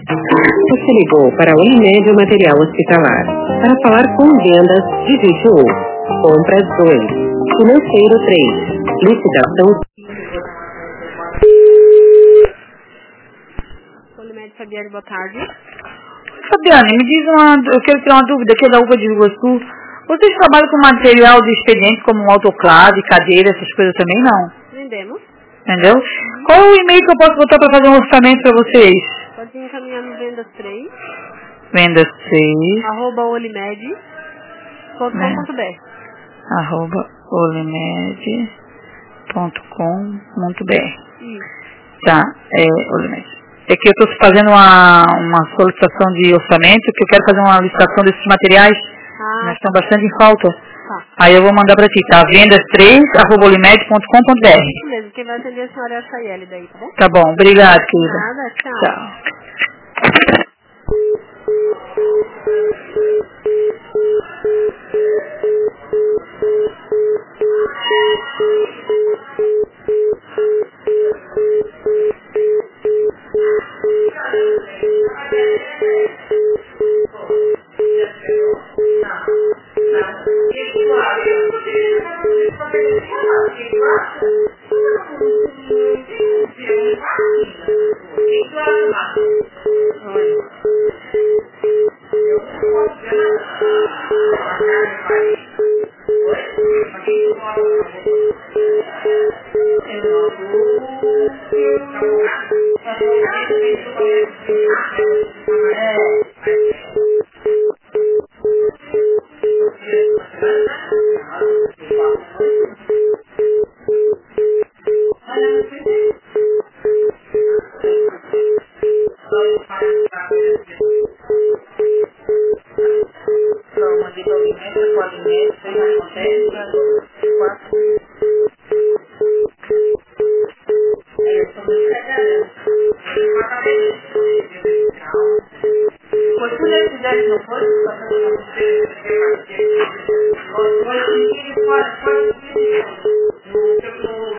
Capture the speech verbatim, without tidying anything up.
Você ligou para a Unimed Material Hospitalar. Para falar com vendas, digite um. Compras dois. Financeiro três. Licitação. Unimed Fabiane, boa tarde. Fabiane, me diz uma... Eu quero tirar uma dúvida aqui da U P A de Rio Grande do Sul. Vocês trabalham com material de expediente como um autoclave, cadeira, essas coisas também, não? Vendemos. Entendeu? Uhum. Qual é o e-mail que eu posso botar para fazer um orçamento para vocês? Pode encaminhar no vendas três. Vendas três. Arroba olimed ponto com ponto br. Arroba olimed ponto com ponto br. Isso. Tá, é Olimed. É que eu estou fazendo uma, uma solicitação de orçamento, que eu quero fazer uma licitação desses materiais. Ah, Nós estamos bastante em falta. tá. Aí eu vou mandar para ti, tá? vendas três arroba olimed ponto com ponto br. Isso mesmo, quem vai atender a senhora é a Chayeli daí, tá bom? Tá bom, obrigado, querida. Nada, tchau. Tchau. Pues tú le das no puedes